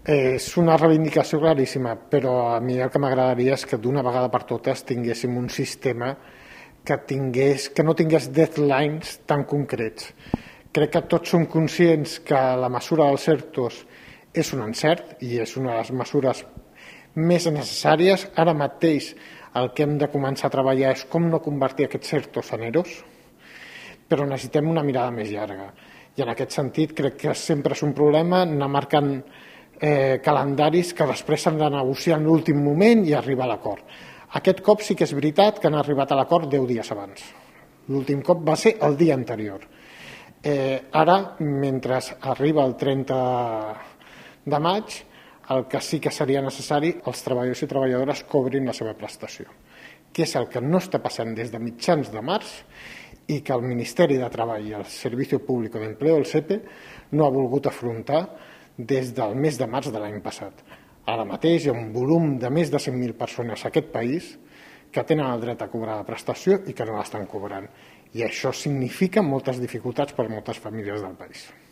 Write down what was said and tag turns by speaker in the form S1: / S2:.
S1: És una reivindicació claríssima, però a mi el que m'agradaria és que d'una vegada per totes tinguéssim un sistema que no tingués deadlines tan concrets. Crec que tots som conscients que la mesura dels ERTOs és un encert i és una de les mesures més necessàries. Ara mateix el que hem de començar a treballar és com no convertir aquests ERTOs en EROs, però necessitem una mirada més llarga. I en aquest sentit crec que sempre és un problema anar marcant calendaris que després s'han de negociar en l'últim moment i arribar a l'acord. Aquest cop sí que és veritat que han arribat a l'acord 10 dies abans. L'últim cop va ser el dia anterior. Ara, mentre arriba el 30 de maig, el que sí que seria necessari, els treballadors i treballadores cobrin la seva prestació, que és el que no està passant des de mitjans de març i que el Ministeri de Treball i el Servicio Público de Empleo, el SEPE, no ha volgut afrontar des del mes de març de l'any passat. Ara mateix hi ha un volum de més de 100.000 persones a aquest país que tenen el dret a cobrar la prestació i que no l'estan cobrant. I això significa moltes dificultats per a moltes famílies del país.